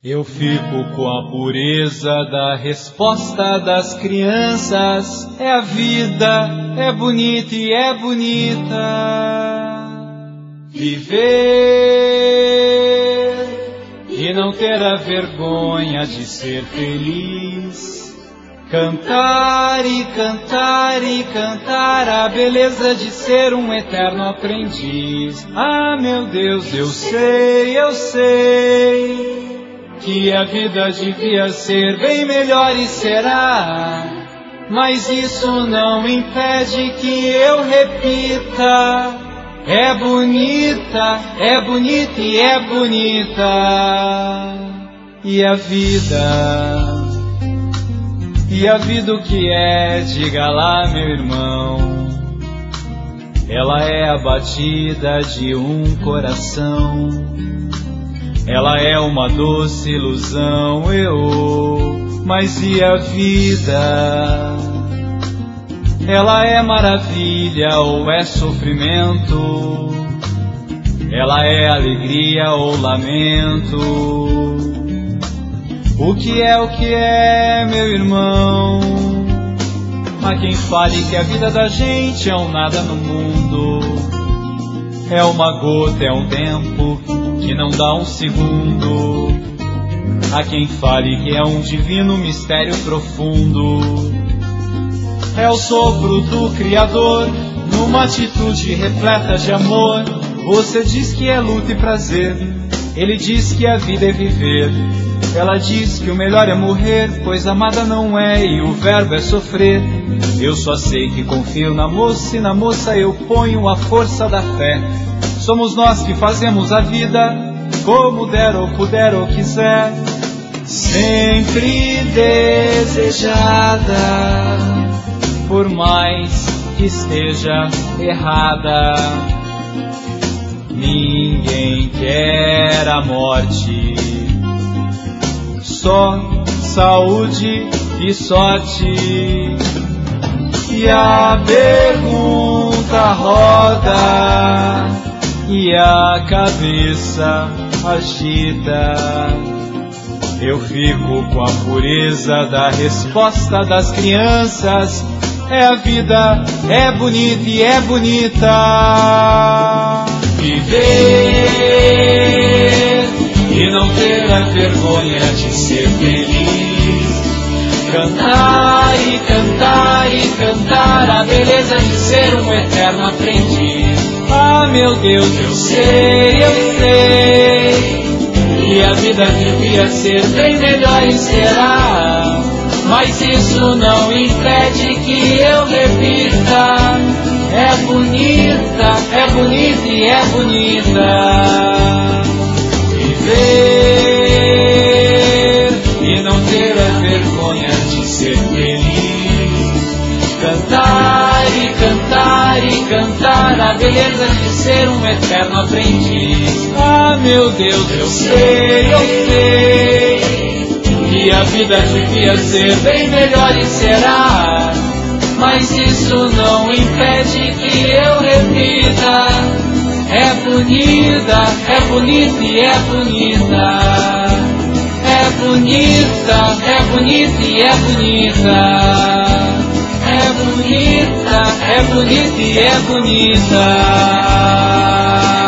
Eu fico com a pureza da resposta das crianças. É a vida, é bonita e é bonita. Viver e não ter a vergonha de ser feliz. Cantar e cantar e cantar a beleza de ser um eterno aprendiz. Ah, meu Deus, eu sei que a vida devia ser bem melhor e será, mas isso não impede que eu repita. É bonita e é bonita. E a vida o que é? Diga lá, meu irmão. Ela é a batida de um coração. Ela é uma doce ilusão, mas e a vida? Ela é maravilha ou é sofrimento? Ela é alegria ou lamento? O que é, meu irmão? Há quem fale que a vida da gente é um nada no mundo. É uma gota, é um tempo que não dá um segundo. Há quem fale que é um divino mistério profundo. É o sopro do Criador numa atitude repleta de amor. Você diz que é luta e prazer, ele diz que a vida é viver. Ela diz que o melhor é morrer, pois amada não é e o verbo é sofrer. Eu só sei que confio na moça e na moça eu ponho a força da fé. Somos nós que fazemos a vida como der ou puder ou quiser. Sempre desejada, por mais que esteja errada. Ninguém quer a morte, só saúde e sorte. E a pergunta roda e a cabeça agita. Eu fico com a pureza da resposta das crianças. É a vida, é bonita e é bonita. Viver e não ter a vergonha de ser feliz. Cantar e cantar e cantar a beleza de ser um eterno aprendiz. Ah, meu Deus, eu sei que a vida devia ser bem melhor e será, mas isso não impede que eu repita. É bonita e é bonita. Viver e não ter a vergonha de ser feliz. Cantar e cantar e cantar a beleza de ser um eterno aprendiz. Ah, meu Deus, eu sei que a vida devia ser bem melhor e será, mas isso não impede que eu repita. É bonita e é bonita. É bonita e é bonita. É bonita e é bonita.